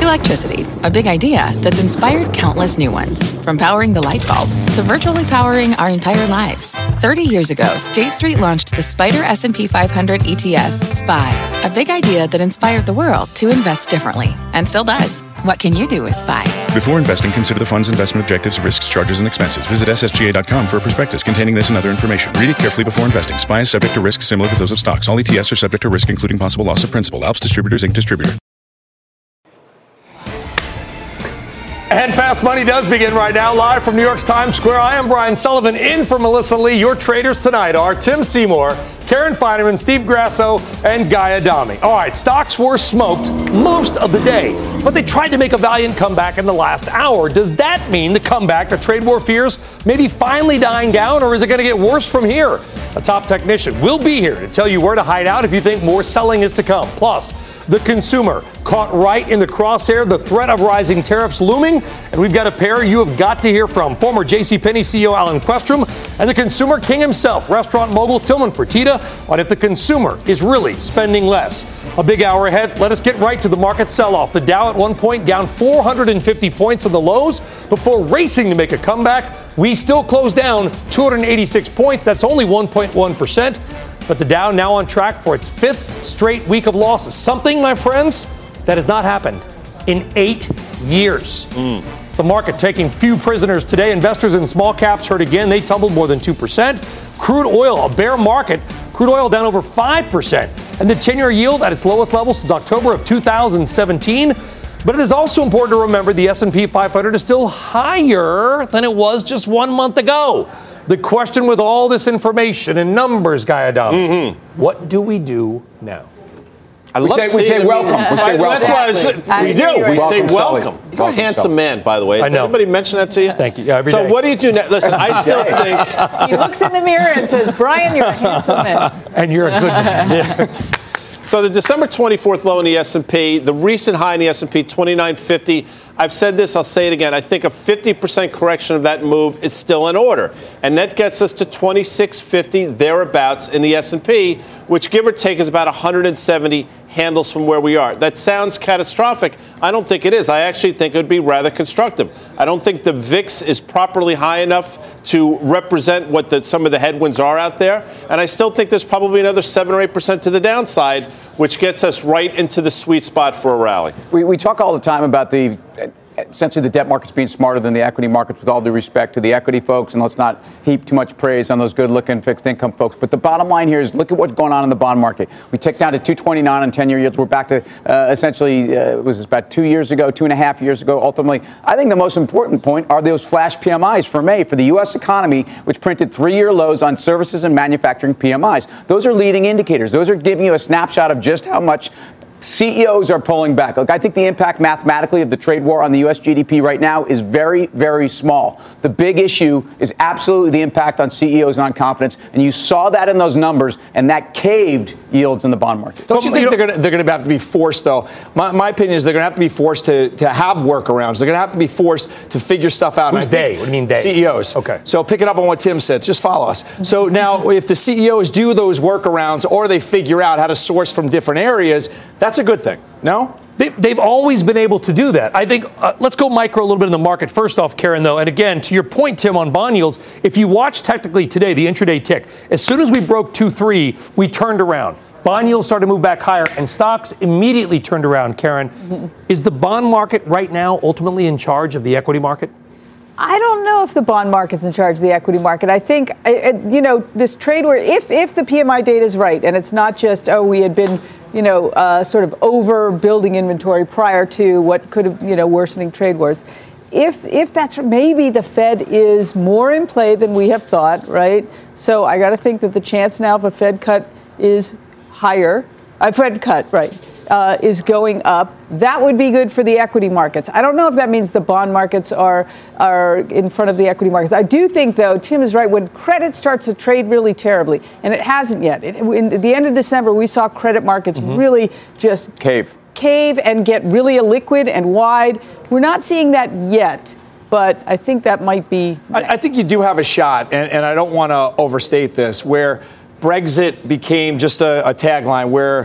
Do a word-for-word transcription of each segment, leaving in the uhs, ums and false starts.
Electricity, a big idea that's inspired countless new ones. From powering the light bulb to virtually powering our entire lives. thirty years ago, State Street launched the Spider S and P five hundred E T F, S P Y, a big idea that inspired the world to invest differently, and still does. What can you do with S P Y? Before investing, consider the fund's investment objectives, risks, charges, and expenses. Visit S S G A dot com for a prospectus containing this and other information. Read it carefully before investing. S P Y is subject to risks similar to those of stocks. All E T Fs are subject to risk, including possible loss of principal. Alps Distributors, Incorporated Distributor. And Fast Money does begin right now, live from New York's Times Square. I am Brian Sullivan, in for Melissa Lee. Your traders tonight are Tim Seymour, Karen Feinerman, Steve Grasso, and Guy Adami. All right, stocks were smoked most of the day, but they tried to make a valiant comeback in the last hour. Does that mean the comeback to trade war fears may be finally dying down, or is it going to get worse from here? A top technician will be here to tell you where to hide out if you think more selling is to come. Plus, the consumer caught right in the crosshair, the threat of rising tariffs looming, and we've got a pair you have got to hear from. Former JCPenney C E O Alan Questrom and the consumer king himself, restaurant mogul Tillman Fertitta, on if the consumer is really spending less. A big hour ahead. Let us get right to the market sell-off. The Dow at one point down four hundred fifty points on the lows before racing to make a comeback. We still close down two hundred eighty-six points. That's only one point one percent. But the Dow now on track for its fifth straight week of losses. Something, my friends, that has not happened in eight years. Mm. The market taking few prisoners today. Investors in small caps hurt again. They tumbled more than two percent. Crude oil, a bear market. Crude oil down over five percent. And the ten-year yield at its lowest level since October of two thousand seventeen. But it is also important to remember the S and P five hundred is still higher than it was just one month ago. The question with all this information and numbers, Guy Adami, mm-hmm. what do we do now? I we, say, we say welcome. We say welcome. That's what I was, we do. We say welcome. You're welcome, a handsome Sully. Man, by the way. I know. Did anybody mention that to you? Thank you. Yeah, every so day. What do you do now? Listen, I still think... He looks in the mirror and says, Brian, you're a handsome man. And you're a good man. Yes. So the December twenty-fourth low in the S and P, the recent high in the S and P, twenty-nine fifty. I've said this, I'll say it again. I think a fifty percent correction of that move is still in order. And that gets us to twenty-six fifty, thereabouts, in the S and P, which give or take is about one hundred seventy handles from where we are. That sounds catastrophic. I don't think it is. I actually think it would be rather constructive. I don't think the V I X is properly high enough to represent what the, some of the headwinds are out there. And I still think there's probably another seven or eight percent to the downside, which gets us right into the sweet spot for a rally. We, we talk all the time about the essentially the debt markets being smarter than the equity markets, with all due respect to the equity folks, and let's not heap too much praise on those good-looking fixed income folks. But the bottom line here is look at what's going on in the bond market. We ticked down to two twenty-nine on ten-year yields. We're back to uh, essentially, uh, it was about two years ago, two and a half years ago. Ultimately, I think the most important point are those flash P M Is for May for the U S economy, which printed three-year lows on services and manufacturing P M Is. Those are leading indicators. Those are giving you a snapshot of just how much C E Os are pulling back. Look, I think the impact mathematically of the trade war on the U S G D P right now is very, very small. The big issue is absolutely the impact on C E Os and on confidence, and you saw that in those numbers, and that caved yields in the bond market. Don't you think they're going to they're going to have to be forced, though? My, my opinion is they're going to have to be forced to, to have workarounds. They're going to have to be forced to figure stuff out. Who's they? What do you mean they? C E Os. Okay. So pick it up on what Tim said. Just follow us. So now, if the C E Os do those workarounds or they figure out how to source from different areas, that's a good thing. No? They, they've always been able to do that. I think, uh, let's go micro a little bit in the market. First off, Karen, though, and again, to your point, Tim, on bond yields, if you watch technically today, the intraday tick, as soon as we broke two three, we turned around. Bond yields started to move back higher, and stocks immediately turned around. Karen, mm-hmm. is the bond market right now ultimately in charge of the equity market? I don't know if the bond market's in charge of the equity market. I think, you know, this trade war, if, if the P M I data is right, and it's not just, oh, we had been, you know, uh, sort of overbuilding inventory prior to what could have, you know, worsening trade wars. If if that's maybe the Fed is more in play than we have thought, right? So I got to think that the chance now of a Fed cut is higher. A Fed cut, right, uh, is going up. That would be good for the equity markets. I don't know if that means the bond markets are are in front of the equity markets. I do think, though, Tim is right. When credit starts to trade really terribly, and it hasn't yet. It, in the end of December, we saw credit markets mm-hmm. really just cave. cave and get really illiquid and wide. We're not seeing that yet, but I think that might be. I, I think you do have a shot, and, and I don't want to overstate this, where Brexit became just a, a tagline, where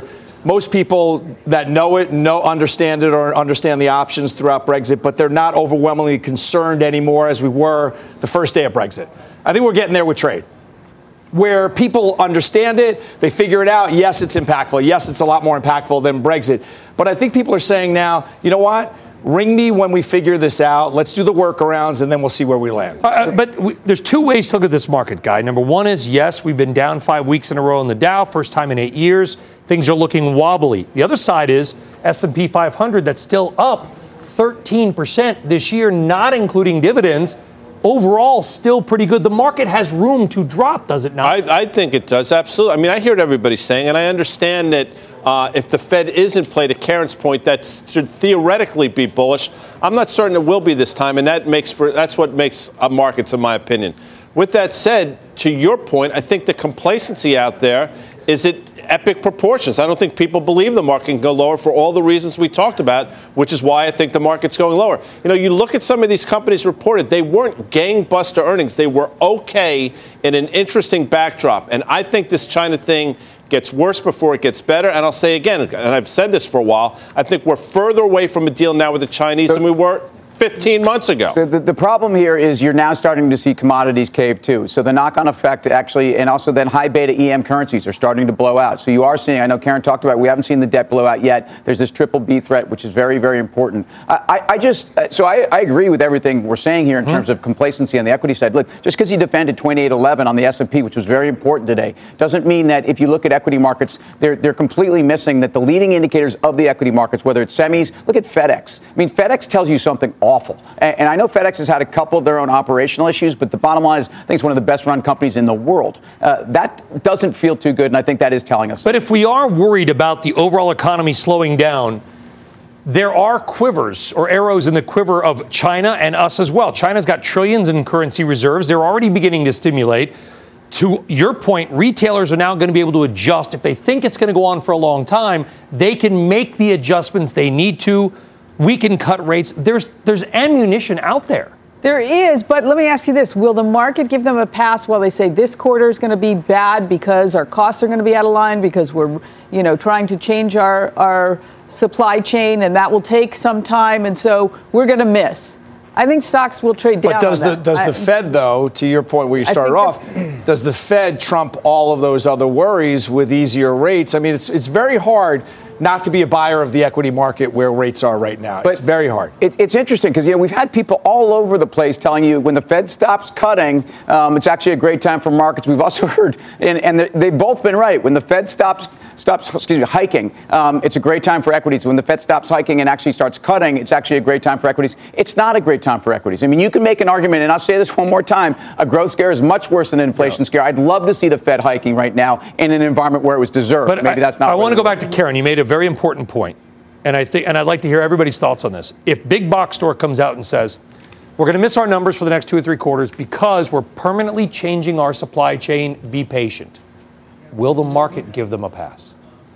most people that know it, know, understand it, or understand the options throughout Brexit, but they're not overwhelmingly concerned anymore as we were the first day of Brexit. I think we're getting there with trade, where people understand it, they figure it out. Yes, it's impactful. Yes, it's a lot more impactful than Brexit. But I think people are saying now, you know what? Ring me when we figure this out. Let's do the workarounds, and then we'll see where we land. Uh, but we, there's two ways to look at this market, Guy. Number one is, yes, we've been down five weeks in a row in the Dow, first time in eight years. Things are looking wobbly. The other side is S and P five hundred, that's still up thirteen percent this year, not including dividends. Overall, still pretty good. The market has room to drop, does it not? I, I think it does, absolutely. I mean, I hear what everybody's saying, and I understand that uh, if the Fed is in play, to Karen's point, that should theoretically be bullish. I'm not certain it will be this time, and that makes for that's what makes uh, markets, in my opinion. With that said, to your point, I think the complacency out there is at epic proportions. I don't think people believe the market can go lower for all the reasons we talked about, which is why I think the market's going lower. You know, you look at some of these companies reported, they weren't gangbuster earnings. They were okay in an interesting backdrop. And I think this China thing gets worse before it gets better. And I'll say again, and I've said this for a while, I think we're further away from a deal now with the Chinese than we were fifteen months ago. The, the, the problem here is you're now starting to see commodities cave too. So the knock-on effect actually, and also then high beta E M currencies are starting to blow out. So you are seeing, I know Karen talked about, we haven't seen the debt blow out yet. There's this triple B threat, which is very, very important. I, I, I just, so I, I agree with everything we're saying here in mm-hmm. terms of complacency on the equity side. Look, just because he defended twenty-eight eleven on the S and P, which was very important today, doesn't mean that if you look at equity markets, they're, they're completely missing that the leading indicators of the equity markets, whether it's semis, look at FedEx. I mean, FedEx tells you something awful. And, and I know FedEx has had a couple of their own operational issues, but the bottom line is I think it's one of the best run companies in the world. Uh, that doesn't feel too good, and I think that is telling us. But if we are worried about the overall economy slowing down, there are quivers or arrows in the quiver of China and us as well. China's got trillions in currency reserves. They're already beginning to stimulate. To your point, retailers are now going to be able to adjust. If they think it's going to go on for a long time, they can make the adjustments they need to. We can cut rates. There's there's ammunition out there. There is, but let me ask you this. Will the market give them a pass while they say this quarter is going to be bad because our costs are going to be out of line because we're, you know, trying to change our, our supply chain, and that will take some time, and so we're going to miss? I think stocks will trade down. But does on the that. does I, the Fed, though, to your point where you started off, the, does the Fed trump all of those other worries with easier rates? I mean, it's it's very hard not to be a buyer of the equity market where rates are right now. But it's very hard. It, it's interesting because, you know, we've had people all over the place telling you when the Fed stops cutting, um, it's actually a great time for markets. We've also heard, and, and they've both been right, when the Fed stops stops excuse me, hiking, um, it's a great time for equities. When the Fed stops hiking and actually starts cutting, it's actually a great time for equities. It's not a great time for equities. I mean, you can make an argument, and I'll say this one more time, a growth scare is much worse than an inflation yeah. scare. I'd love to see the Fed hiking right now in an environment where it was deserved. But maybe I, that's not. I want to go back to Karen. You made a very important point, and I think, and I'd like to hear everybody's thoughts on this. If Big Box Store comes out and says, we're going to miss our numbers for the next two or three quarters because we're permanently changing our supply chain, be patient, will the market give them a pass?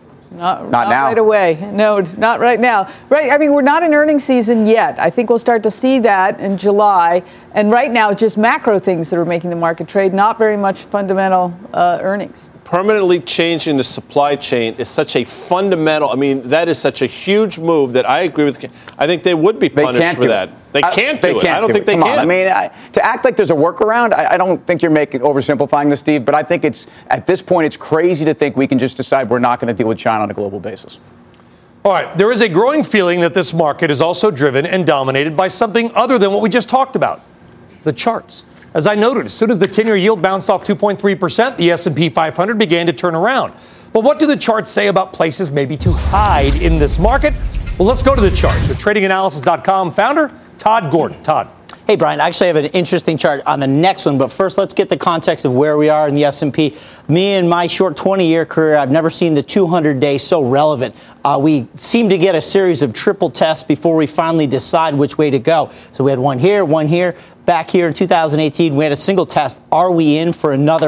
Not, not, not now. right away. No, not right now. Right. I mean, we're not in earnings season yet. I think we'll start to see that in July. And right now, just macro things that are making the market trade, not very much fundamental uh, earnings. Permanently changing the supply chain is such a fundamental, I mean, that is such a huge move that I agree with. I think they would be punished for that. They can't do it. I don't think they can. I mean, I, to act like there's a workaround, I, I don't think you're making oversimplifying this, Steve, but I think it's, at this point, it's crazy to think we can just decide we're not going to deal with China on a global basis. All right. There is a growing feeling that this market is also driven and dominated by something other than what we just talked about, the charts. As I noted, as soon as the ten-year yield bounced off two point three percent, the S and P five hundred began to turn around. But what do the charts say about places maybe to hide in this market? Well, let's go to the charts with trading analysis dot com founder Todd Gordon. Todd. Hey, Brian, I actually have an interesting chart on the next one, but first let's get the context of where we are in the S and P. Me and my short twenty-year career, I've never seen the two hundred day so relevant. Uh, we seem to get a series of triple tests before we finally decide which way to go. So we had one here, one here. Back here in two thousand eighteen, we had a single test. Are we in for another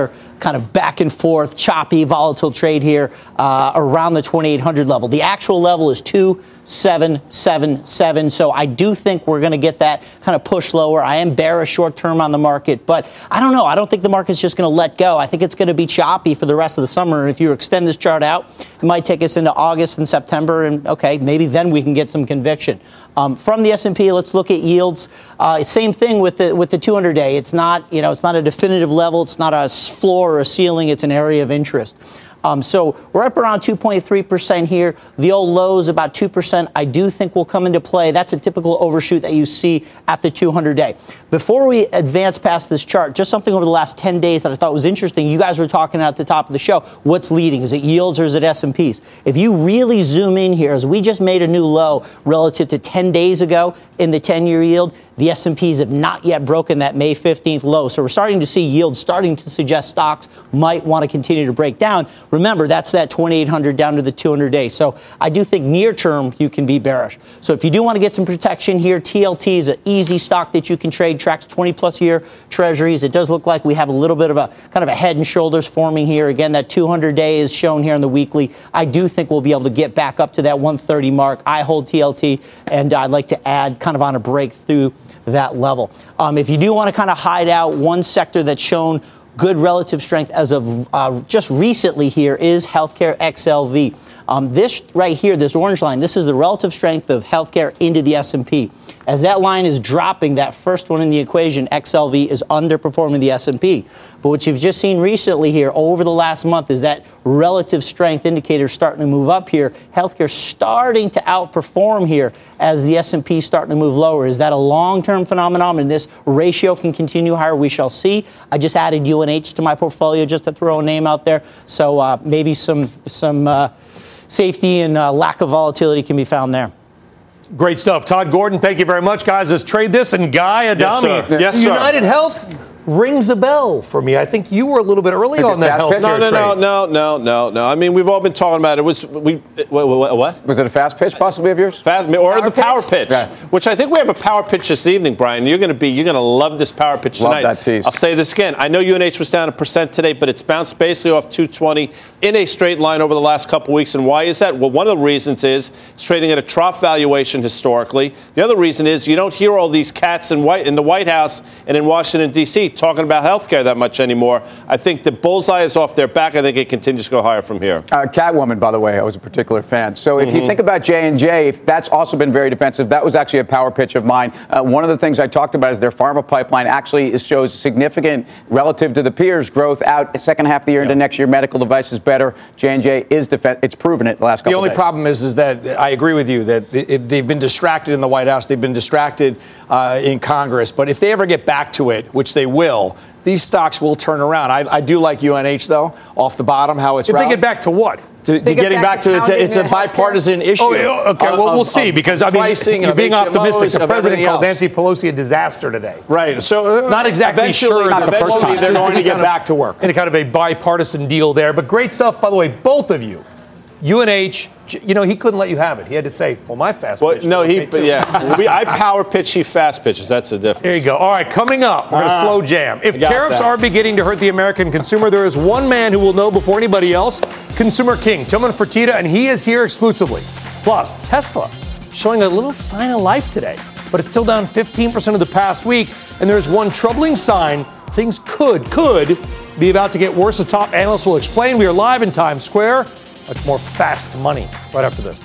kind of back and forth, choppy, volatile trade here uh, around the twenty-eight hundred level. The actual level is two seven seven seven. So I do think we're going to get that kind of push lower. I am bearish short term on the market, but I don't know. I don't think the market's just going to let go. I think it's going to be choppy for the rest of the summer. And if you extend this chart out, it might take us into August and September. And okay, maybe then we can get some conviction. Um, from the S and P, let's look at yields. Uh, same thing with the with the two hundred day. It's not, you know, it's not a definitive level. It's not a floor or a ceiling. It's an area of interest. Um, so we're up around two point three percent here. The old low is about two percent. I do think will come into play. That's a typical overshoot that you see at the two hundred day. Before we advance past this chart, just something over the last ten days that I thought was interesting. You guys were talking at the top of the show. What's leading? Is it yields or is it S and Ps? If you really zoom in here, as we just made a new low relative to ten days ago in the ten-year yield, the S and Ps have not yet broken that May fifteenth low. So we're starting to see yields starting to suggest stocks might want to continue to break down. Remember, that's that twenty-eight hundred down to the two hundred day. So I do think near term you can be bearish. So if you do want to get some protection here, T L T is an easy stock that you can trade, tracks twenty plus year treasuries. It does look like we have a little bit of a kind of a head and shoulders forming here. Again, that two hundred day is shown here on the weekly. I do think we'll be able to get back up to that one thirty mark. I hold T L T, and I'd like to add kind of on a breakthrough that level. Um, if you do want to kind of hide out, one sector that's shown good relative strength as of uh, just recently here is healthcare X L V. Um, this right here, this orange line, this is the relative strength of healthcare into the S and P. As that line is dropping, that first one in the equation, X L V, is underperforming the S and P. But what you've just seen recently here over the last month is that relative strength indicator starting to move up here. Healthcare starting to outperform here as the S and P starting to move lower. Is that a long-term phenomenon and this ratio can continue higher? We shall see. I just added U N H to my portfolio just to throw a name out there. So uh, maybe some, some uh, safety and uh, lack of volatility can be found there. Great stuff. Todd Gordon, thank you very much, guys. Let's trade this. And Guy Adami, yes, sir. Yes, sir. United Health rings a bell for me. I think you were a little bit early Is on that health. No, no, trade. no, no, no, no, no. I mean, we've all been talking about it. It was we what? what? Was it a fast pitch possibly of yours? Fast or Power the power pitch, Yeah. which I think we have a power pitch this evening, Brian. You're going to be you're going to love this power pitch Love tonight. that tease. I'll say this again. I know U N H was down a percent today, but it's bounced basically off two twenty in a straight line over the last couple weeks. And why is that? Well, one of the reasons is it's trading at a trough valuation historically. The other reason is you don't hear all these cats in white in the White House and in Washington D C talking about health care that much anymore. I think the bullseye is off their back. I think it continues to go higher from here. Uh, Catwoman, by the way, I was a particular fan. So if Mm-hmm. you think about J and J, that's also been very defensive. That was actually a power pitch of mine. Uh, one of the things I talked about is their pharma pipeline actually is, shows significant relative to the peers growth out the second half of the year into next year. Medical devices better. J and J is defensive. It's proven it the last couple The only of days. problem is, is that I agree with you that it, they've been distracted in the White House. They've been distracted uh, in Congress. But if they ever get back to it, which they will, these stocks will turn around. I, I do like U N H, though, off the bottom, how it's If rallied. they get back to what? To, to They get getting back back to to, it's a, pounding it's a the bipartisan healthcare? issue. Oh, yeah, okay. of- Well, we'll of- see of because I mean, pricing you're of being H M Os, optimistic. The of president everything called else. Nancy Pelosi a disaster today. Right. So uh, Not exactly eventually, sure Not the first eventually time. they're going to Any get kind of- back to work. In a kind of a bipartisan deal there. But great stuff, by the way, both of you. U N H, you know, he couldn't let you have it. He had to say, well, my fast Well, pitch. no, he okay, too. yeah. we, I power pitch. He fast pitches. That's the difference. There you go. All right, coming up, we're going to Ah, slow jam. If got tariffs that. are beginning to hurt the American consumer, there is one man who will know before anybody else, Consumer King, Tillman Fertitta, and he is here exclusively. Plus, Tesla showing a little sign of life today, but it's still down fifteen percent of the past week, and there's one troubling sign things could, could be about to get worse. The top analysts will explain. We are live in Times Square. Much more fast money right after this.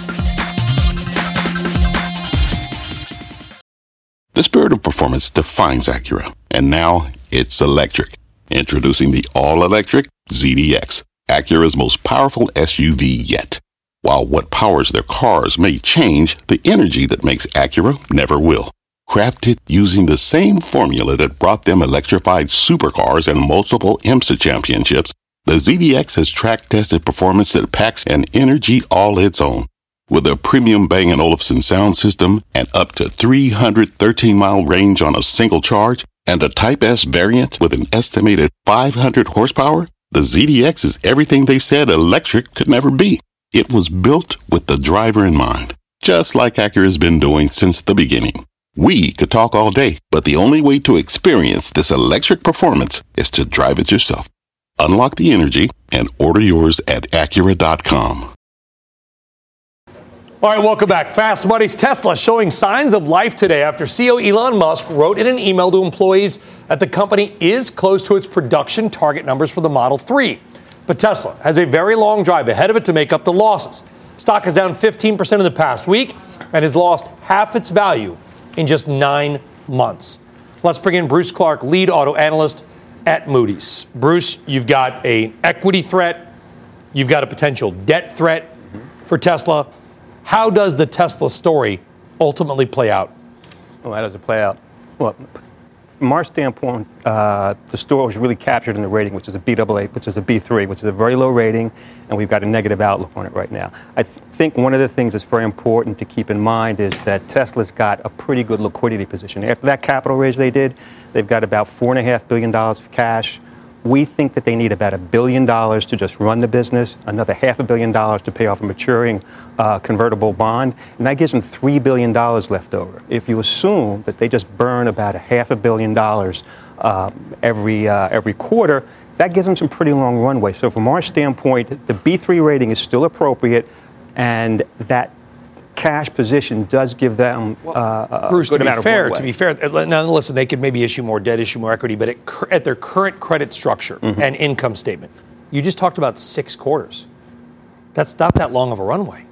The spirit of performance defines Acura, and now it's electric. Introducing the all-electric Z D X, Acura's most powerful S U V yet. While what powers their cars may change, the energy that makes Acura never will. Crafted using the same formula that brought them electrified supercars and multiple IMSA championships, the Z D X has track-tested performance that packs an energy all its own. With a premium Bang and Olufsen sound system and up to three hundred thirteen mile range on a single charge, and a Type S variant with an estimated five hundred horsepower, the Z D X is everything they said electric could never be. It was built with the driver in mind, just like Acura's been doing since the beginning. We could talk all day, but the only way to experience this electric performance is to drive it yourself. Unlock the energy and order yours at Acura dot com. All right, welcome back. Fast Money's Tesla showing signs of life today after C E O Elon Musk wrote in an email to employees that the company is close to its production target numbers for the Model three. But Tesla has a very long drive ahead of it to make up the losses. Stock is down fifteen percent in the past week and has lost half its value in just nine months. Let's bring in Bruce Clark, lead auto analyst at Moody's. Bruce, you've got an equity threat. You've got a potential debt threat for Tesla. How does the Tesla story ultimately play out? Well, how does it play out? Well, from our standpoint, uh, the story was really captured in the rating, which is a B double A, which is a B three, which is a very low rating, and we've got a negative outlook on it right now. I th- think one of the things that's very important to keep in mind is that Tesla's got a pretty good liquidity position. After that capital raise they did, they've got about four point five billion dollars of cash. We think that they need about a billion dollars to just run the business, another half a billion dollars to pay off a maturing uh, convertible bond, and that gives them three billion dollars left over. If you assume that they just burn about a half a billion dollars uh, every uh, every quarter, that gives them some pretty long runway. So from our standpoint, the B three rating is still appropriate, and that cash position does give them uh, Bruce, a good to amount be of fair, runway. to be fair, now listen, they could maybe issue more debt, issue more equity, but at, at their current credit structure mm-hmm. and income statement, you just talked about six quarters. That's not that long of a runway.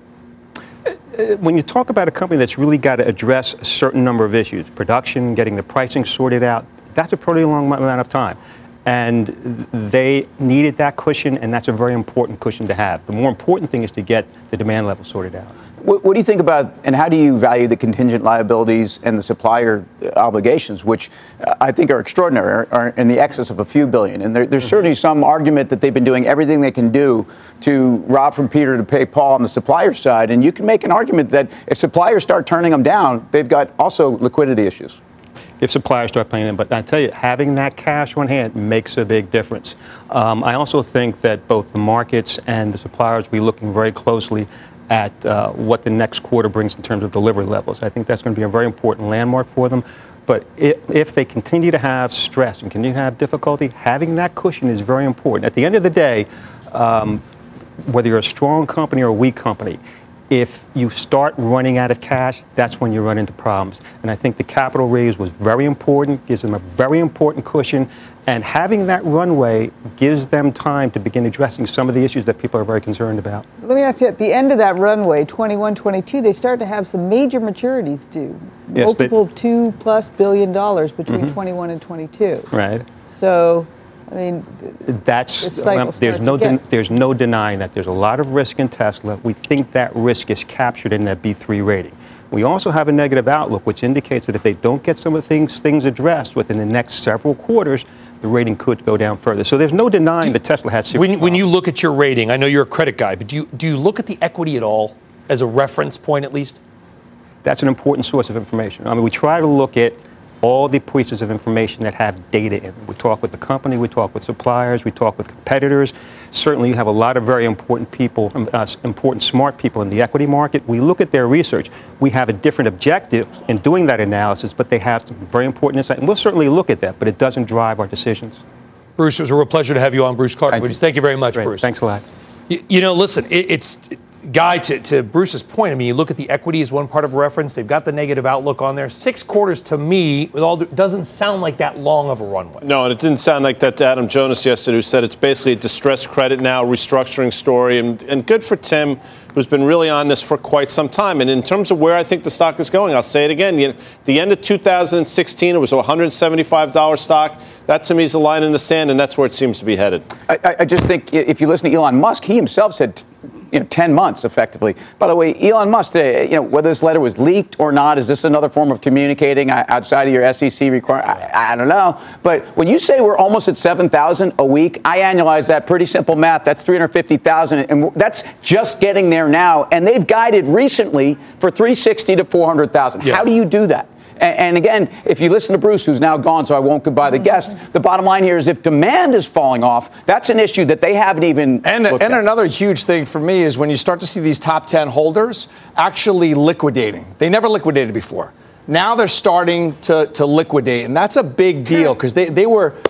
When you talk about a company that's really got to address a certain number of issues, production, getting the pricing sorted out, that's a pretty long amount of time. And they needed that cushion, and that's a very important cushion to have. The more important thing is to get the demand level sorted out. What, what do you think about, and how do you value the contingent liabilities and the supplier obligations, which I think are extraordinary, are in the excess of a few billion? And there, there's mm-hmm. certainly some argument that they've been doing everything they can do to rob from Peter to pay Paul on the supplier side. And you can make an argument that if suppliers start turning them down, they've got also liquidity issues. If suppliers start paying them. But I tell you, having that cash on hand makes a big difference. Um, I also think that both the markets and the suppliers will be looking very closely at uh, what the next quarter brings in terms of delivery levels. I think that's going to be a very important landmark for them. But if, if they continue to have stress and continue to have difficulty, having that cushion is very important. At the end of the day, um, whether you're a strong company or a weak company, if you start running out of cash, that's when you run into problems. And I think the capital raise was very important, gives them a very important cushion, and having that runway gives them time to begin addressing some of the issues that people are very concerned about. Let me ask you, at the end of that runway, twenty-one, twenty-two, they start to have some major maturities due. Yes, multiple they, two plus billion dollars between mm-hmm. twenty-one and twenty-two. Right. So, I mean, that's well, there's no de- there's no denying that there's a lot of risk in Tesla. We think that risk is captured in that B three rating. We also have a negative outlook, which indicates that if they don't get some of the things things addressed within the next several quarters, the rating could go down further. So there's no denying you, that Tesla has serious when, when you look at your rating, I know you're a credit guy, but do you do you look at the equity at all as a reference point at least? That's an important source of information. I mean, we try to look at all the pieces of information that have data in them. We talk with the company, we talk with suppliers, we talk with competitors. Certainly you have a lot of very important people, uh, important smart people in the equity market. We look at their research. We have a different objective in doing that analysis, but they have some very important insight. And we'll certainly look at that, but it doesn't drive our decisions. Bruce, it was a real pleasure to have you on. Bruce Clark. Thank you, Thank you very much, Great. Bruce. Thanks a lot. You, you know, listen, it, it's... Guy, to, to Bruce's point, I mean, you look at the equity as one part of reference. They've got the negative outlook on there. Six quarters to me, with all doesn't sound like that long of a runway. No, and it didn't sound like that to Adam Jonas yesterday, who said it's basically a distressed credit now, restructuring story. And, and good for Tim, who's been really on this for quite some time. And in terms of where I think the stock is going, I'll say it again. You know, the end of two thousand sixteen, it was a one hundred seventy-five dollars stock. That, to me, is a line in the sand, and that's where it seems to be headed. I, I just think if you listen to Elon Musk, he himself said, you know, ten months effectively. By the way, Elon Musk, you know, whether this letter was leaked or not, is this another form of communicating outside of your S E C requirement? I, I don't know. But when you say we're almost at seven thousand a week, I annualize that. Pretty simple math. That's three hundred fifty thousand. And that's just getting there now. And they've guided recently for three sixty to four hundred thousand. Yeah. How do you do that? And again, if you listen to Bruce, who's now gone, so I won't goodbye the guest, the bottom line here is if demand is falling off, that's an issue that they haven't even And, looked and at. Another huge thing for me is when you start to see these top ten holders actually liquidating. They never liquidated before. Now they're starting to, to liquidate, and that's a big deal because they, they were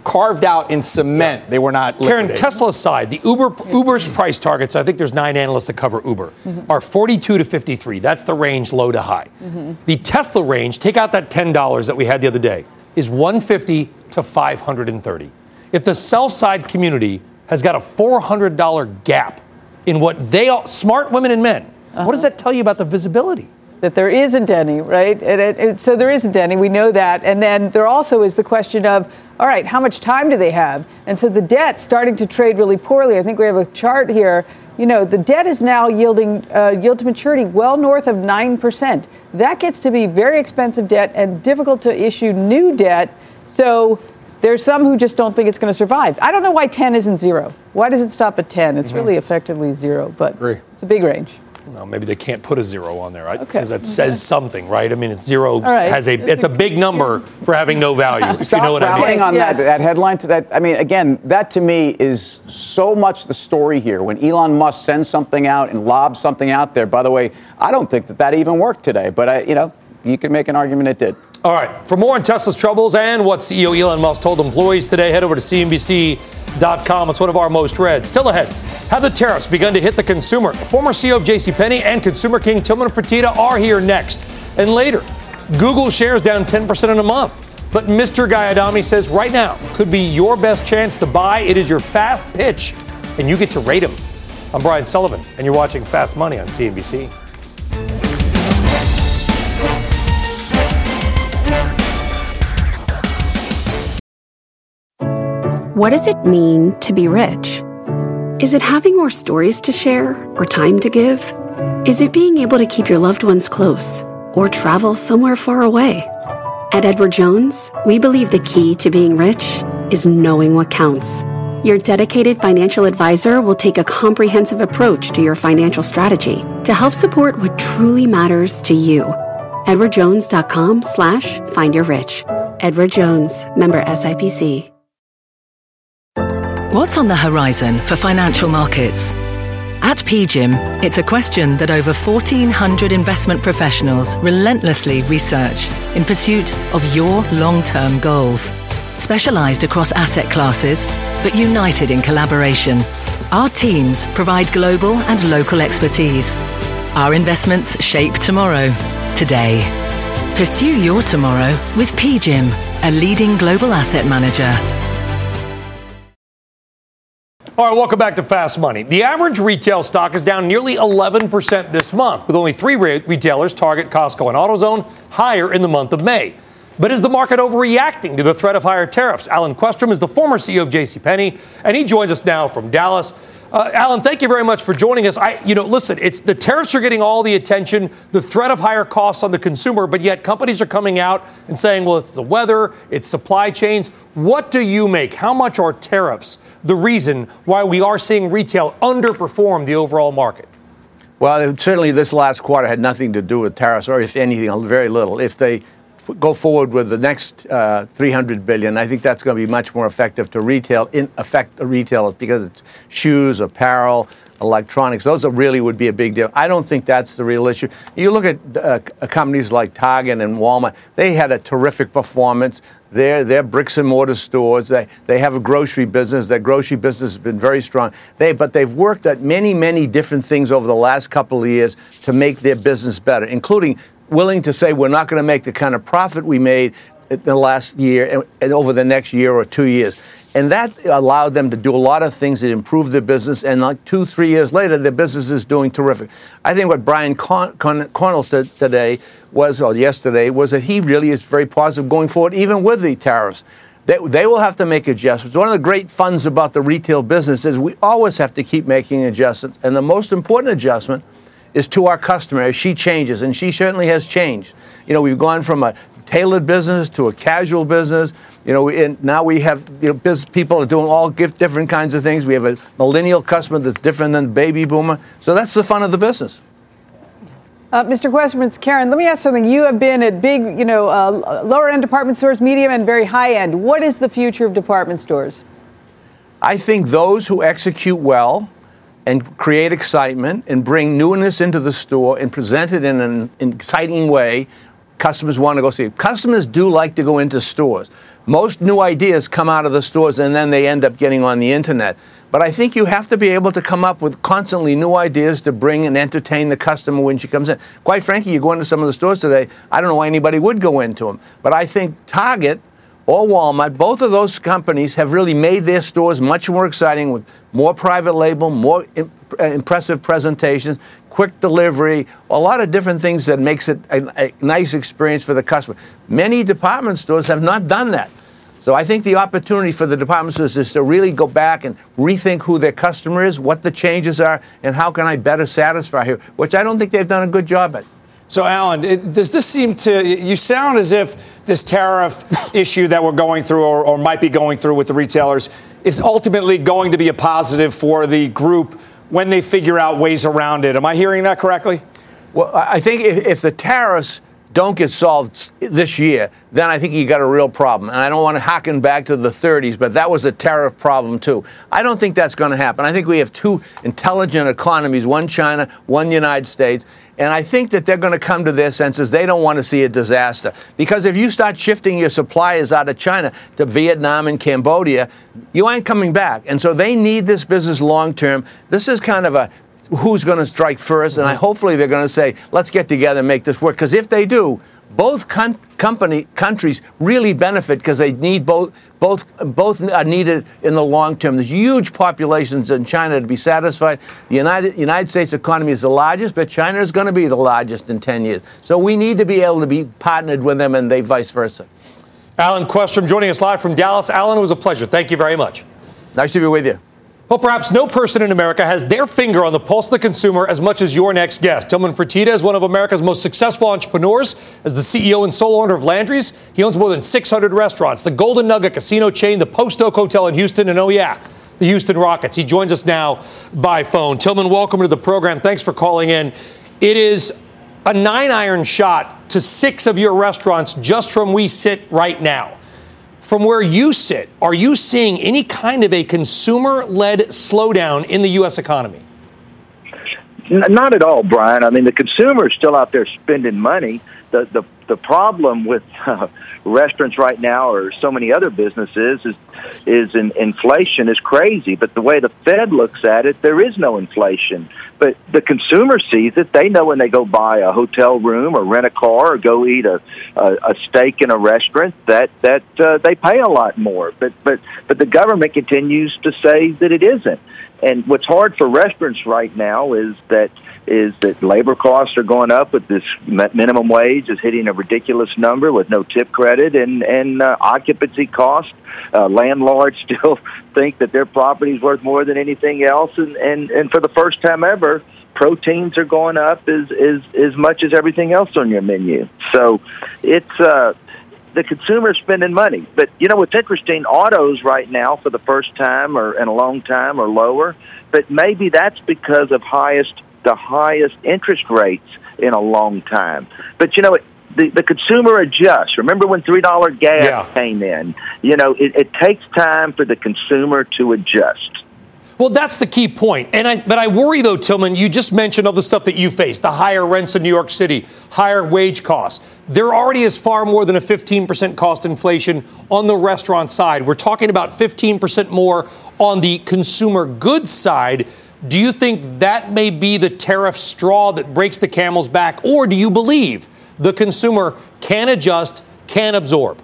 carved out in cement. Yeah. They were not liquidated. Karen, Tesla aside, the Uber Uber's price targets, I think there's nine analysts that cover Uber, mm-hmm. are forty-two to fifty-three. That's the range, low to high. Mm-hmm. The Tesla range, take out that ten dollars that we had the other day, is one hundred fifty to five hundred thirty. If the sell-side community has got a four hundred dollars gap in what they all, smart women and men, uh-huh. what does that tell you about the visibility? That there isn't any, right? And it, it, so there isn't any. We know that. And then there also is the question of, all right, how much time do they have? And so the debt's starting to trade really poorly. I think we have a chart here. You know, the debt is now yielding uh, yield to maturity well north of nine percent. That gets to be very expensive debt and difficult to issue new debt. So there's some who just don't think it's going to survive. I don't know why ten isn't zero. Why does it stop at ten? It's mm-hmm. really effectively zero, but Agree. It's a big range. Well, maybe they can't put a zero on there, right? Okay. Because that says okay. something, right? I mean, it's zero right. has a it's a big number for having no value. If you know what I mean. on yes. that, that headline to that. I mean, again, that to me is so much the story here. When Elon Musk sends something out and lobs something out there. By the way, I don't think that that even worked today, but I, you know, you can make an argument it did. All right. For more on Tesla's troubles and what C E O Elon Musk told employees today, head over to C N B C dot com. It's one of our most read. Still ahead, have the tariffs begun to hit the consumer? Former C E O of JCPenney and consumer king Tillman Fertitta are here next. And later, Google shares down ten percent in a month. But Mister Guy Adami says right now could be your best chance to buy. It is your fast pitch, and you get to rate him. I'm Brian Sullivan, and you're watching Fast Money on C N B C. What does it mean to be rich? Is it having more stories to share or time to give? Is it being able to keep your loved ones close or travel somewhere far away? At Edward Jones, we believe the key to being rich is knowing what counts. Your dedicated financial advisor will take a comprehensive approach to your financial strategy to help support what truly matters to you. edwardjones.com slash find your rich. Edward Jones, member S I P C. What's on the horizon for financial markets? At P G I M, it's a question that over fourteen hundred investment professionals relentlessly research in pursuit of your long-term goals. Specialized across asset classes, but united in collaboration, our teams provide global and local expertise. Our investments shape tomorrow, today. Pursue your tomorrow with P G I M, a leading global asset manager. All right, welcome back to Fast Money. The average retail stock is down nearly eleven percent this month, with only three re- retailers, Target, Costco, and AutoZone, higher in the month of May. But is the market overreacting to the threat of higher tariffs? Alan Questrom is the former C E O of JCPenney, and he joins us now from Dallas. Uh, Alan, thank you very much for joining us. I, you know, listen, it's the tariffs are getting all the attention, the threat of higher costs on the consumer, but yet companies are coming out and saying, well, it's the weather, it's supply chains. What do you make? How much are tariffs the reason why we are seeing retail underperform the overall market? Well, certainly this last quarter had nothing to do with tariffs, or if anything, very little. If they go forward with the next uh, three hundred billion dollars, I think that's going to be much more effective to retail, in affect the retailers, because it's shoes, apparel, electronics. Those are really would be a big deal. I don't think that's the real issue. You look at uh, companies like Target and Walmart, they had a terrific performance. They're, they're bricks and mortar stores. They, they have a grocery business. Their grocery business has been very strong. They, but they've worked at many, many different things over the last couple of years to make their business better, including willing to say we're not going to make the kind of profit we made in the last year and, and over the next year or two years. And that allowed them to do a lot of things that improved their business. And like two, three years later, their business is doing terrific. I think what Brian Con- Con- Cornell said today was, or yesterday, was that he really is very positive going forward, even with the tariffs. They, they will have to make adjustments. One of the great funds about the retail business is we always have to keep making adjustments. And the most important adjustment is to our customer as she changes, and she certainly has changed. You know, we've gone from a tailored business to a casual business. You know, and now we have, you know, business people are doing all different kinds of things. We have a millennial customer that's different than the baby boomer. So that's the fun of the business. Uh, Mister Questrom, it's Karen. Let me ask something. You have been at big, you know, uh, lower-end department stores, medium, and very high-end. What is the future of department stores? I think those who execute well and create excitement and bring newness into the store and present it in an exciting way, customers want to go see it. Customers do like to go into stores. most new ideas come out of the stores and then they end up getting on the internet. But I think you have to be able to come up with constantly new ideas to bring and entertain the customer when she comes in. Quite frankly, you go into some of the stores today, I don't know why anybody would go into them. But I think Target or Walmart, both of those companies have really made their stores much more exciting with more private label, more imp- impressive presentations, quick delivery, a lot of different things that makes it a, a nice experience for the customer. Many department stores have not done that. So I think the opportunity for the department stores is to really go back and rethink who their customer is, what the changes are, and how can I better satisfy her, which I don't think they've done a good job at. So, Alan, it, does this seem to, you sound as if this tariff issue that we're going through or, or might be going through with the retailers is ultimately going to be a positive for the group when they figure out ways around it. Am I hearing that correctly? Well, I think if, if the tariffs don't get solved this year, then I think you got a real problem. And I don't want to harken back to the thirties, but that was a tariff problem too. I don't think that's going to happen. I think we have two intelligent economies, one China, one United States. And I think that they're going to come to their senses. They don't want to see a disaster. Because if you start shifting your suppliers out of China to Vietnam and Cambodia, you ain't coming back. And so they need this business long term. This is kind of a who's going to strike first. And I hopefully they're going to say, let's get together and make this work. Because if they do, both con- company countries really benefit because they need both. Both both are needed in the long term. There's huge populations in China to be satisfied. The United United States economy is the largest, but China is going to be the largest in ten years. So we need to be able to be partnered with them, and they vice versa. Alan Questrom joining us live from Dallas. Alan, it was a pleasure. Thank you very much. Nice to be with you. Well, perhaps no person in America has their finger on the pulse of the consumer as much as your next guest. Tillman Fertitta is one of America's most successful entrepreneurs. As the C E O and sole owner of Landry's, he owns more than six hundred restaurants, the Golden Nugget casino chain, the Post Oak Hotel in Houston, and oh yeah, the Houston Rockets. He joins us now by phone. Tillman, welcome to the program. Thanks for calling in. It is a nine-iron shot to six of your restaurants just from we sit right now. From where you sit, are you seeing any kind of a consumer-led slowdown in the U S economy? Not at all, Brian. I mean, the consumer is still out there spending money. The the, the problem with uh, restaurants right now, or so many other businesses, is is in, inflation is crazy. But the way the Fed looks at it, there is no inflation. But the consumer sees it. They know when they go buy a hotel room or rent a car or go eat a a, a steak in a restaurant that that uh, they pay a lot more. But but but the government continues to say that it isn't. And what's hard for restaurants right now is that is that labor costs are going up with this minimum wage is hitting a ridiculous number with no tip credit and, and uh, occupancy costs. Uh, landlords still think that their property is worth more than anything else. And, and, and for the first time ever, proteins are going up as, as, as much as everything else on your menu. So it's uh, the consumer is spending money. But, you know, what's interesting, autos right now for the first time or in a long time are lower. But maybe that's because of highest the highest interest rates in a long time. But, you know, it, the, the consumer adjusts. Remember when three dollars gas yeah. came in? You know, it, it takes time for the consumer to adjust. Well, that's the key point. And I, but I worry, though, Tillman, you just mentioned all the stuff that you face, the higher rents in New York City, higher wage costs. There already is far more than a fifteen percent cost inflation on the restaurant side. We're talking about fifteen percent more on the consumer goods side. Do you think that may be the tariff straw that breaks the camel's back, or do you believe the consumer can adjust, can absorb?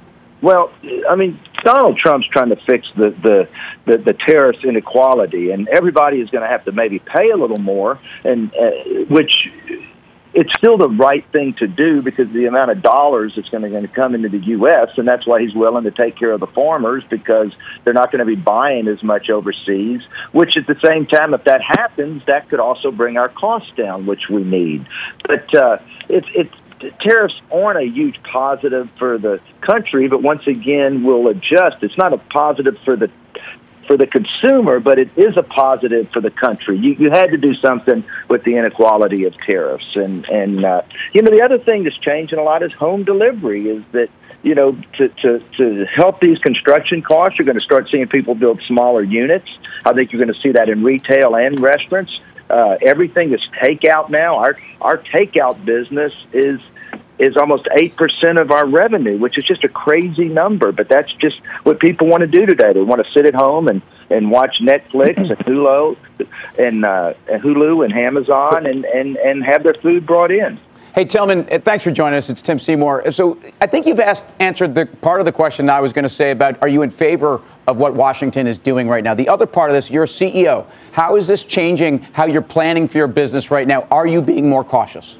Well, I mean, Donald Trump's trying to fix the, the, the, the tariffs inequality, and everybody is going to have to maybe pay a little more, and uh, which it's still the right thing to do because of the amount of dollars that's going to, going to come into the U S, and that's why he's willing to take care of the farmers because they're not going to be buying as much overseas, which at the same time, if that happens, that could also bring our costs down, which we need. But uh, it's it's tariffs aren't a huge positive for the country, but once again, we'll adjust. It's not a positive for the for the consumer, but it is a positive for the country. You, you had to do something with the inequality of tariffs. And, and uh, you know, the other thing that's changing a lot is home delivery is that, you know, to, to, to help these construction costs, you're going to start seeing people build smaller units. I think you're going to see that in retail and restaurants. Uh, everything is takeout now. Our our takeout business is is almost eight percent of our revenue, which is just a crazy number. But that's just what people want to do today. They want to sit at home and, and watch Netflix and Hulu and uh, Hulu and Amazon and, and, and have their food brought in. Hey, Tillman, thanks for joining us. It's Tim Seymour. So I think you've asked, answered the part of the question I was going to say about are you in favor of what Washington is doing right now? The other part of this, you're a C E O. How is this changing how you're planning for your business right now? Are you being more cautious?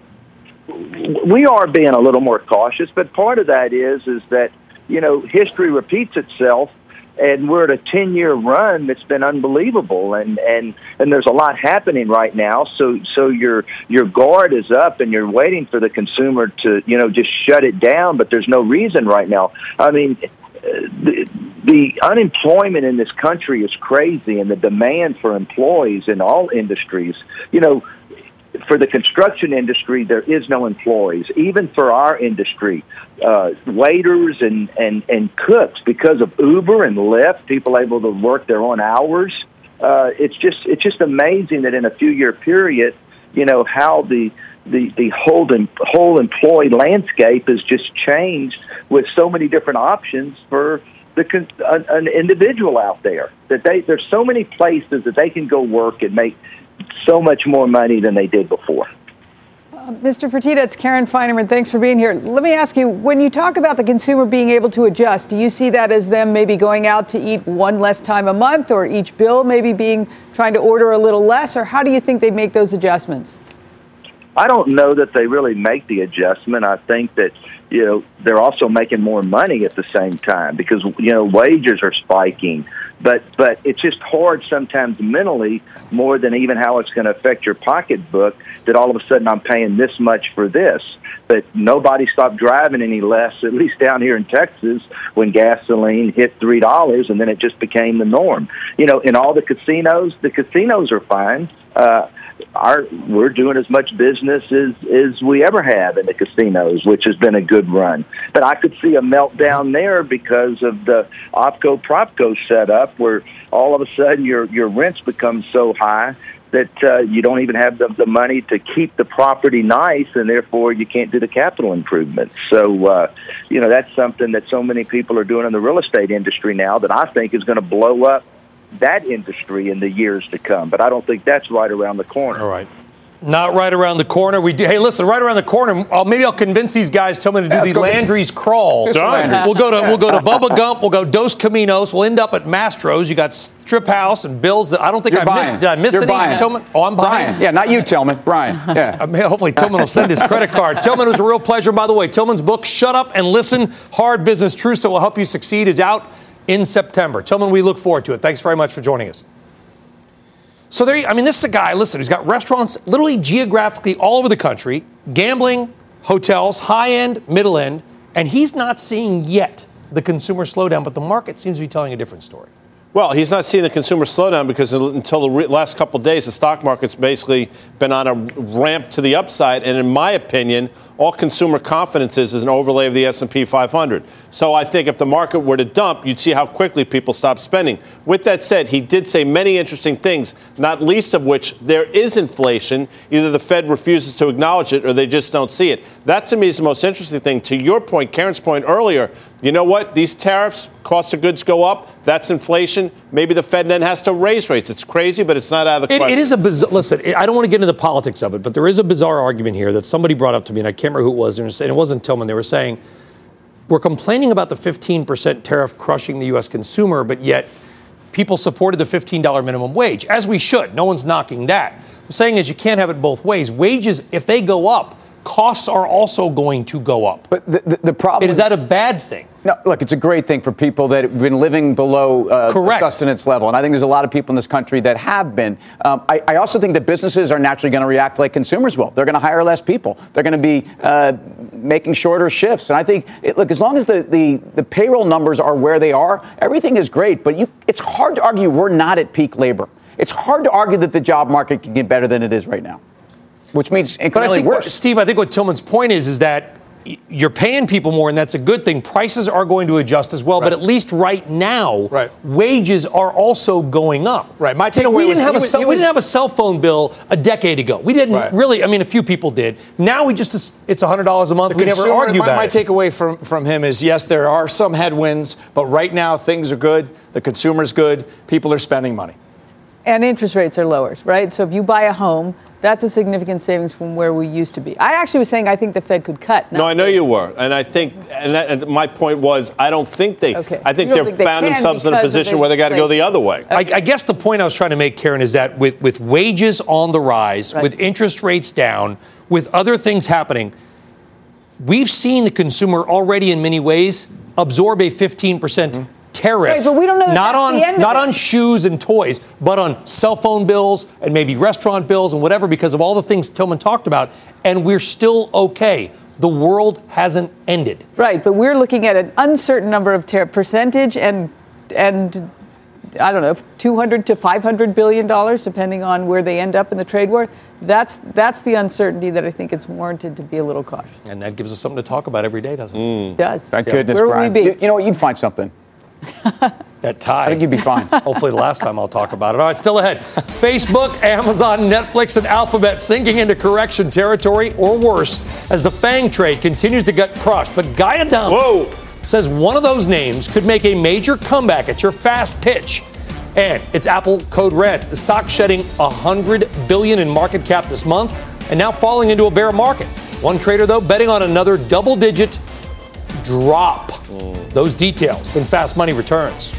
We are being a little more cautious, but part of that is is that, you know, history repeats itself. And we're at a ten-year run that's been unbelievable, and, and, and there's a lot happening right now. So so your your guard is up, and you're waiting for the consumer to you know just shut it down. But there's no reason right now. I mean, the, the unemployment in this country is crazy, and the demand for employees in all industries. You know, for the construction industry, there is no employees. Even for our industry, uh, waiters and, and, and cooks, because of Uber and Lyft, people able to work their own hours. Uh, it's just it's just amazing that in a few year period, you know, how the the the whole whole employee landscape has just changed with so many different options for the an, an individual out there. That they there's so many places that they can go work and make so much more money than they did before. Uh, Mister Fertitta, it's Karen Finerman. Thanks for being here. Let me ask you, when you talk about the consumer being able to adjust, do you see that as them maybe going out to eat one less time a month, or each bill maybe being trying to order a little less, or how do you think they make those adjustments? I don't know that they really make the adjustment. I think that, you know, they're also making more money at the same time because, you know, wages are spiking. But but it's just hard sometimes mentally, more than even how it's going to affect your pocketbook, that all of a sudden I'm paying this much for this. But nobody stopped driving any less, at least down here in Texas, when gasoline hit three dollars, and then it just became the norm. You know, in all the casinos, the casinos are fine. Uh, our we're doing as much business as, as we ever have in the casinos, which has been a good run. But I could see a meltdown there because of the OpCo-PropCo setup, where all of a sudden your your rents become so high that uh, you don't even have the, the money to keep the property nice, and therefore you can't do the capital improvements. So, uh, you know, that's something that so many people are doing in the real estate industry now that I think is going to blow up that industry in the years to come. But I don't think that's right around the corner. All right. Not right around the corner. We do. Hey, listen, right around the corner. Uh, maybe I'll convince these guys. Tell me to do yeah, the Landry's Crawl. We'll go to we'll go to Bubba Gump. We'll go Dos Caminos. We'll end up at Mastro's. You got Strip House and Bills. That I don't think You're I buying. missed. Did I miss You're any? Buying. Tillman. Oh, I'm buying. Brian. Yeah, not you, Tillman. Brian. Yeah. I mean, hopefully Tillman will send his credit card. Tillman, it was a real pleasure. By the way, Tillman's book, Shut Up and Listen: Hard Business Truths That Will Help You Succeed, is out in September. Tillman, we look forward to it. Thanks very much for joining us. So there, I mean, this is a guy, listen, he's got restaurants literally geographically all over the country, gambling, hotels, high end, middle end, and he's not seeing yet the consumer slowdown, but the market seems to be telling a different story. Well, he's not seeing the consumer slowdown because until the re- last couple of days, the stock market's basically been on a ramp to the upside. And in my opinion, all consumer confidence is, is an overlay of the S and P five hundred. So I think if the market were to dump, you'd see how quickly people stop spending. With that said, he did say many interesting things, not least of which there is inflation. Either the Fed refuses to acknowledge it or they just don't see it. That, to me, is the most interesting thing. To your point, Karen's point earlier, you know what? These tariffs, cost of goods go up. That's inflation. Maybe the Fed then has to raise rates. It's crazy, but it's not out of the it, question. It is a bizarre, listen, I don't want to get into the politics of it, but there is a bizarre argument here that somebody brought up to me, and I can't remember who it was, and it wasn't Tillman. They were saying, we're complaining about the fifteen percent tariff crushing the U S consumer, but yet people supported the fifteen dollars minimum wage, as we should. No one's knocking that. What I'm saying is you can't have it both ways. Wages, if they go up, costs are also going to go up. But the, the, the problem is that a bad thing? No, look, it's a great thing for people that have been living below uh, Correct. sustenance level. And I think there's a lot of people in this country that have been. Um, I, I also think that businesses are naturally going to react like consumers will. They're going to hire less people. They're going to be uh, making shorter shifts. And I think, it, look, as long as the, the, the payroll numbers are where they are, everything is great. But you, it's hard to argue we're not at peak labor. It's hard to argue that the job market can get better than it is right now, which means incrementally but I think worse. What, Steve, I think what Tillman's point is, is that you're paying people more, and that's a good thing. Prices are going to adjust as well, right. But at least right now, right. wages are also going up. Right. My takeaway you know, we was, didn't have a, was, we was, didn't have a cell phone bill a decade ago. We didn't right. really. I mean, a few people did. Now we just it's one hundred dollars a month. The we consumer, never argue my, about my it. My takeaway from from him is yes, there are some headwinds, but right now things are good. The consumer's good. People are spending money. And interest rates are lower, right? So if you buy a home, that's a significant savings from where we used to be. I actually was saying I think the Fed could cut. No, I know you were. And I think, and, that, and my point was, I don't think they, okay. I think they've they found themselves in a position where they got to go the other way. Okay. I, I guess the point I was trying to make, Karen, is that with, with wages on the rise, right. with interest rates down, with other things happening, we've seen the consumer already in many ways absorb a fifteen percent mm-hmm. tariff, right, but we don't know that not that's on the end not of it. on shoes and toys, but on cell phone bills and maybe restaurant bills and whatever, because of all the things Tillman talked about, and we're still okay. The world hasn't ended. Right, but we're looking at an uncertain number of ter- percentage and and I don't know, two hundred to five hundred billion dollars, depending on where they end up in the trade war. That's that's the uncertainty that I think it's warranted to be a little cautious. And that gives us something to talk about every day, doesn't it? Mm. It does. Thank yeah. goodness, Where Brian. will we be? You, you know what? You'd find something. That tie. I think you'd be fine. Hopefully the last time I'll talk about it. All right, still ahead. Facebook, Amazon, Netflix, and Alphabet sinking into correction territory or worse as the FANG trade continues to get crushed. But Guy Adami Whoa. says one of those names could make a major comeback at your fast pitch. And it's Apple Code Red. The stock shedding one hundred billion dollars in market cap this month and now falling into a bear market. One trader, though, betting on another double-digit drop. Mm. Those details when Fast Money returns.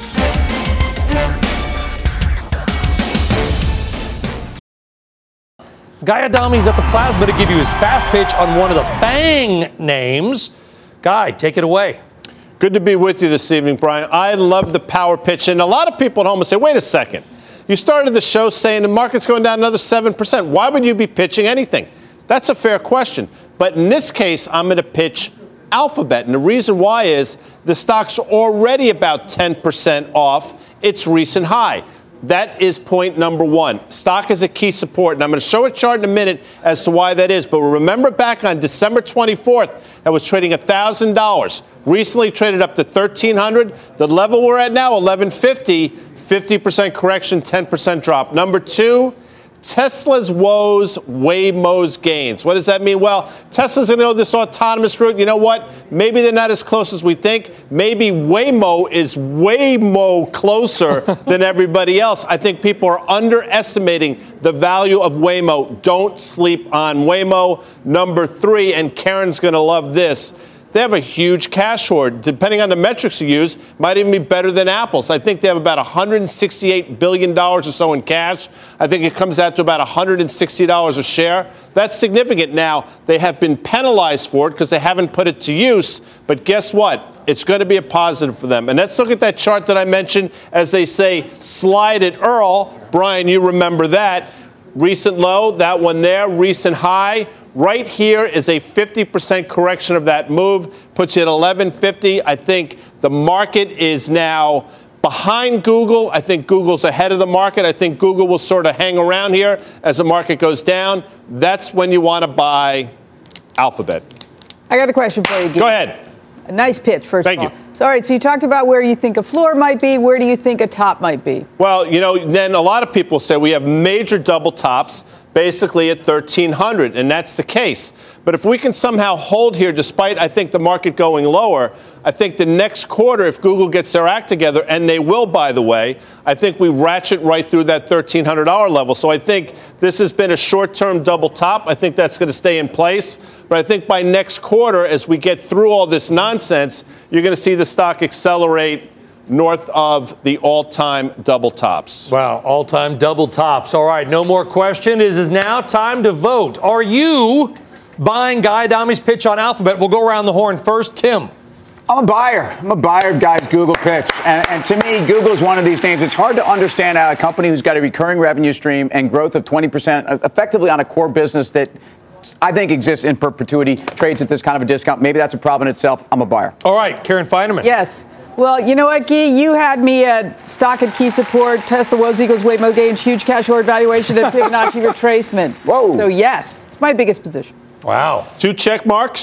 Guy Adami's at the Plasma to give you his fast pitch on one of the FANG names. Guy, take it away. Good to be with you this evening, Brian. I love the power pitch. And a lot of people at home will say, wait a second. You started the show saying the market's going down another seven percent. Why would you be pitching anything? That's a fair question. But in this case, I'm going to pitch Alphabet. And the reason why is the stock's already about ten percent off its recent high. That is point number one. Stock is a key support. And I'm going to show a chart in a minute as to why that is. But remember back on December twenty-fourth, that was trading one thousand dollars. Recently traded up to thirteen hundred dollars. The level we're at now, eleven fifty, fifty percent correction, ten percent drop. Number two, Tesla's woes, Waymo's gains. What does that mean? Well, Tesla's going to go this autonomous route. You know what? Maybe they're not as close as we think. Maybe Waymo is way more closer than everybody else. I think people are underestimating the value of Waymo. Don't sleep on Waymo. Number three, and Karen's going to love this. They have a huge cash hoard. Depending on the metrics you use, might even be better than Apple's. I think they have about one hundred sixty-eight billion dollars or so in cash. I think it comes out to about one hundred sixty dollars a share. That's significant. Now, they have been penalized for it because they haven't put it to use. But guess what? It's going to be a positive for them. And let's look at that chart that I mentioned. As they say, slide it, Earl. Brian, you remember that. Recent low, that one there. Recent high. Right here is a fifty percent correction of that move, puts you at eleven fifty. I think the market is now behind Google. I think Google's ahead of the market. I think Google will sort of hang around here as the market goes down. That's when you want to buy Alphabet. I got a question for you, Guy. Go ahead. A nice pitch, first Thank of all. you. So, all right, so you talked about where you think a floor might be. Where do you think a top might be? Well, you know, then a lot of people say we have major double tops basically at thirteen hundred, and that's the case. But if we can somehow hold here, despite, I think, the market going lower, I think the next quarter, if Google gets their act together, and they will, by the way, I think we ratchet right through that thirteen hundred dollars level. So I think this has been a short-term double top. I think that's going to stay in place. But I think by next quarter, as we get through all this nonsense, you're going to see the stock accelerate north of the all-time double tops. Wow, all-time double tops. All right, no more question. It is now time to vote. Are you buying Guy Adami's pitch on Alphabet? We'll go around the horn first. Tim. I'm a buyer. I'm a buyer of Guy's Google pitch. And, and to me, Google is one of these names. It's hard to understand how a company who's got a recurring revenue stream and growth of twenty percent effectively on a core business that I think exists in perpetuity, trades at this kind of a discount. Maybe that's a problem in itself. I'm a buyer. All right, Karen Feinerman. Yes. Well, you know what, Guy? You had me at stock at key support, Tesla woes equals Waymo gains, huge cash hoard valuation, and Fibonacci retracement. Whoa. So, yes, it's my biggest position. Wow. Two check marks.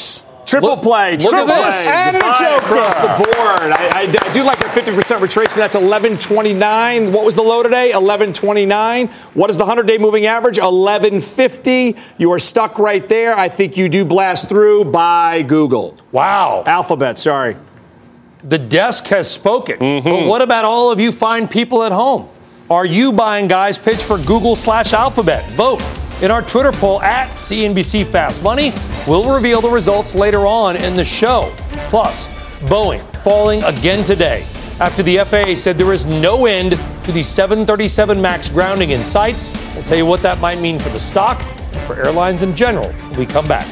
Triple Look- play. look triple at this. play. And the Buy Joker. across the board. I, I, I do like a fifty percent retracement. That's eleven twenty-nine. What was the low today? eleven twenty-nine. What is the hundred-day moving average? eleven fifty. You are stuck right there. I think you do blast through. Buy Google. Wow. Alphabet, sorry. The desk has spoken. Mm-hmm. But what about all of you fine people at home? Are you buying Guy's pitch for Google slash Alphabet? Vote in our Twitter poll at C N B C Fast Money. We'll reveal the results later on in the show. Plus, Boeing falling again today after the F A A said there is no end to the seven thirty-seven MAX grounding in sight. We'll tell you what that might mean for the stock and for airlines in general when we come back.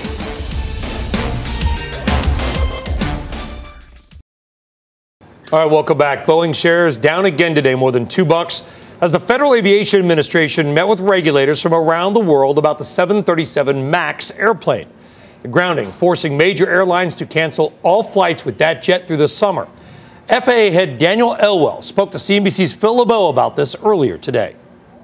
All right, welcome back. Boeing shares down again today, more than two bucks, as the Federal Aviation Administration met with regulators from around the world about the seven thirty-seven MAX airplane. The grounding forcing major airlines to cancel all flights with that jet through the summer. F A A head Daniel Elwell spoke to C N B C's Phil LeBeau about this earlier today.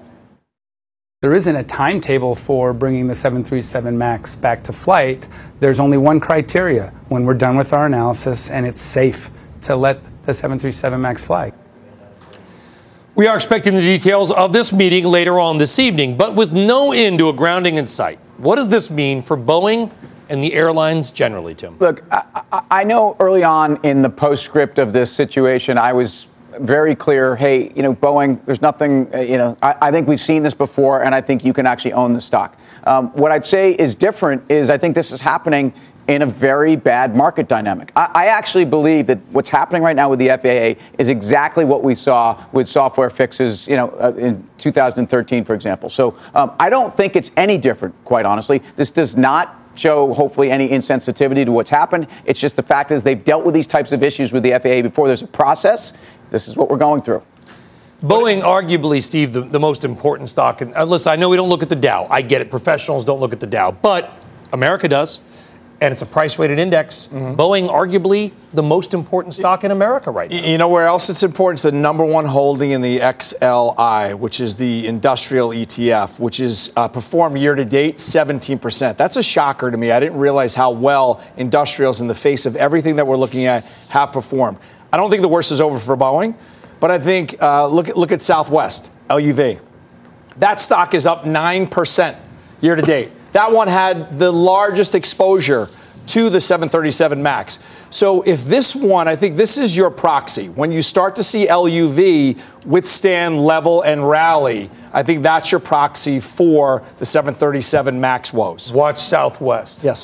There isn't a timetable for bringing the seven thirty-seven MAX back to flight. There's only one criteria: when we're done with our analysis and it's safe to let the seven thirty-seven MAX fly. We are expecting the details of this meeting later on this evening, but with no end to a grounding in sight. What does this mean for Boeing and the airlines generally, Tim? Look, I, I know early on in the postscript of this situation, I was very clear, hey, you know, Boeing, there's nothing, uh, you know, I, I think we've seen this before, and I think you can actually own the stock. Um, what I'd say is different is I think this is happening in a very bad market dynamic. I, I actually believe that what's happening right now with the F A A is exactly what we saw with software fixes, you know, uh, in two thousand thirteen, for example. So um, I don't think it's any different, quite honestly. This does not show, hopefully, any insensitivity to what's happened. It's just the fact is they've dealt with these types of issues with the F A A before. There's a process. This is what we're going through. Boeing, arguably, Steve, the, the most important stock. And uh, listen, I know we don't look at the Dow. I get it. Professionals don't look at the Dow. But America does. And it's a price-weighted index. Mm-hmm. Boeing, arguably, the most important stock in America right now. You know where else it's important? It's the number one holding in the X L I, which is the industrial E T F, which is uh, performed year-to-date seventeen percent. That's a shocker to me. I didn't realize how well industrials, in the face of everything that we're looking at, have performed. I don't think the worst is over for Boeing, but I think, uh, look at look at Southwest, L U V. That stock is up nine percent year-to-date. That one had the largest exposure to the seven thirty-seven MAX. So if this one, I think this is your proxy. When you start to see L U V withstand level and rally, I think that's your proxy for the seven thirty-seven MAX woes. Watch Southwest. Yes.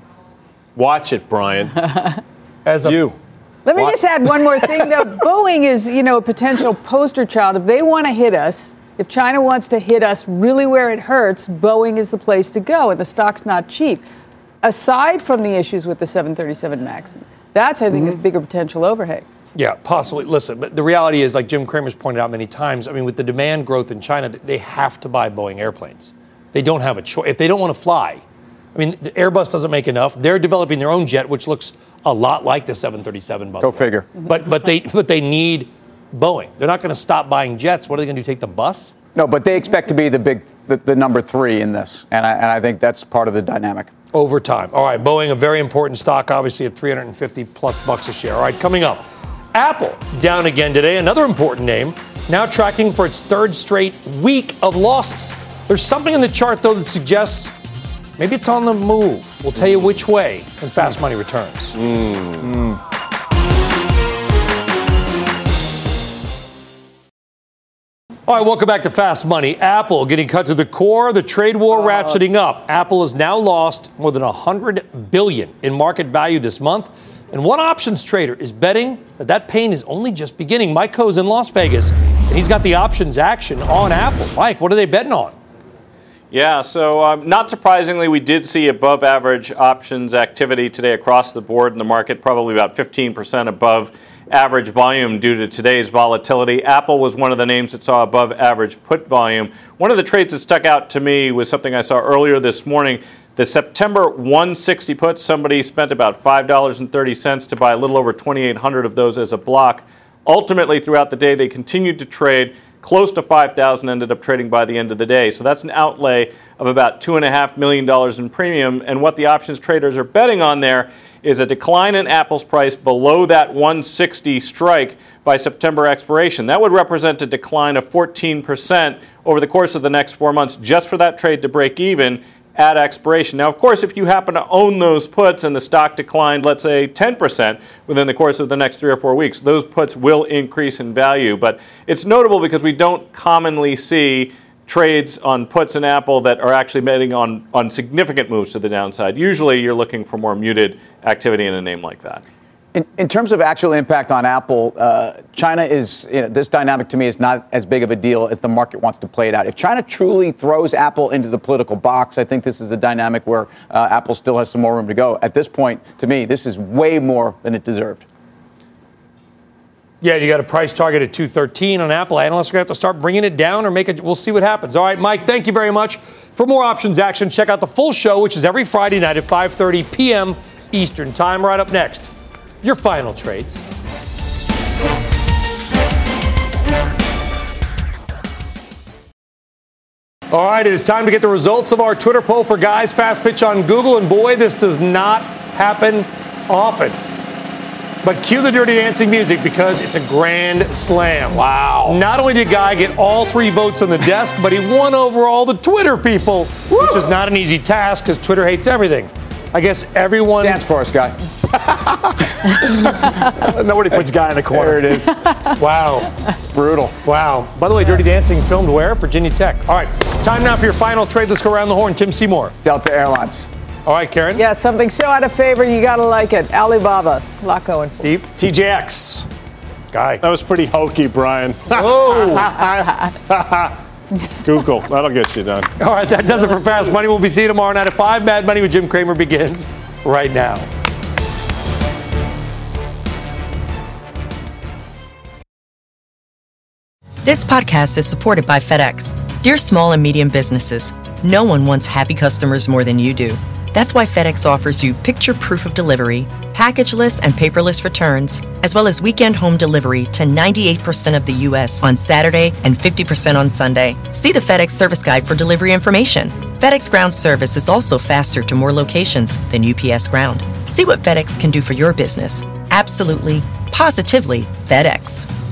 Watch it, Brian. As a you. Let me What? just add one more thing, though. Boeing is, you know, a potential poster child. If they want to hit us, if China wants to hit us really where it hurts, Boeing is the place to go, and the stock's not cheap. Aside from the issues with the seven thirty-seven MAX, that's, I think, mm-hmm. a bigger potential overhang. Yeah, possibly. Listen, but the reality is, like Jim Cramer's pointed out many times, I mean, with the demand growth in China, they have to buy Boeing airplanes. They don't have a choice. If they don't want to fly, I mean, the Airbus doesn't make enough. They're developing their own jet, which looks a lot like the seven thirty-seven. By Go the way. figure. But but they but they need Boeing. They're not going to stop buying jets. What are they going to do? Take the bus? No, but they expect to be the big, the, the number three in this, and I, and I think that's part of the dynamic. Over time. All right, Boeing, a very important stock, obviously at three hundred fifty plus bucks a share. All right, coming up, Apple down again today. Another important name, now tracking for its third straight week of losses. There's something in the chart, though, that suggests maybe it's on the move. We'll tell you which way when Fast Money returns. Mm. Mm. All right, welcome back to Fast Money. Apple getting cut to the core, the trade war ratcheting up. Apple has now lost more than one hundred billion dollars in market value this month. And one options trader is betting that that pain is only just beginning. Mike Coe's in Las Vegas, and he's got the options action on Apple. Mike, what are they betting on? Yeah, so um, not surprisingly, we did see above average options activity today across the board in the market, probably about fifteen percent above average volume due to today's volatility. Apple was one of the names that saw above average put volume. One of the trades that stuck out to me was something I saw earlier this morning. The September one sixty puts, somebody spent about five dollars and thirty cents to buy a little over twenty-eight hundred of those as a block. Ultimately, throughout the day, they continued to trade, close to five thousand ended up trading by the end of the day. So that's an outlay of about two point five million dollars in premium. And what the options traders are betting on there is a decline in Apple's price below that one sixty strike by September expiration. That would represent a decline of fourteen percent over the course of the next four months just for that trade to break even at expiration. Now, of course, if you happen to own those puts and the stock declined, let's say ten percent within the course of the next three or four weeks, those puts will increase in value. But it's notable because we don't commonly see trades on puts in Apple that are actually betting on, on significant moves to the downside. Usually you're looking for more muted activity in a name like that. In, in terms of actual impact on Apple, uh, China is, you know, this dynamic to me is not as big of a deal as the market wants to play it out. If China truly throws Apple into the political box, I think this is a dynamic where uh, Apple still has some more room to go. At this point, to me, this is way more than it deserved. Yeah, you got a price target at two thirteen on Apple. Analysts are going to have to start bringing it down or make it. We'll see what happens. All right, Mike, thank you very much. For more options action, check out the full show, which is every Friday night at five thirty p.m. Eastern Time. Right up next, your final trades. All right, it is time to get the results of our Twitter poll for Guys Fast Pitch on Google. And boy, this does not happen often. But cue the Dirty Dancing music because it's a grand slam. Wow. Not only did Guy get all three votes on the desk, but he won over all the Twitter people, Woo! Which is not an easy task because Twitter hates everything. I guess everyone... Dance for us, Guy. Nobody puts Guy in the corner. There it is. Wow. It's brutal. Wow. By the way, Dirty Dancing filmed where? Virginia Tech. All right. Time now for your final trade. Let's go around the horn. Tim Seymour. Delta Airlines. All right, Karen. Yeah, something so out of favor, you got to like it. Alibaba. A lot going. Steve. T J X. Guy. That was pretty hokey, Brian. Oh. Google. That'll get you done. All right, that does it for Fast Money. We'll be seeing you tomorrow night at five. Mad Money with Jim Cramer begins right now. This podcast is supported by FedEx. Dear small and medium businesses, no one wants happy customers more than you do. That's why FedEx offers you picture proof of delivery, packageless and paperless returns, as well as weekend home delivery to ninety-eight percent of the U S on Saturday and fifty percent on Sunday. See the FedEx service guide for delivery information. FedEx Ground service is also faster to more locations than U P S Ground. See what FedEx can do for your business. Absolutely, positively FedEx.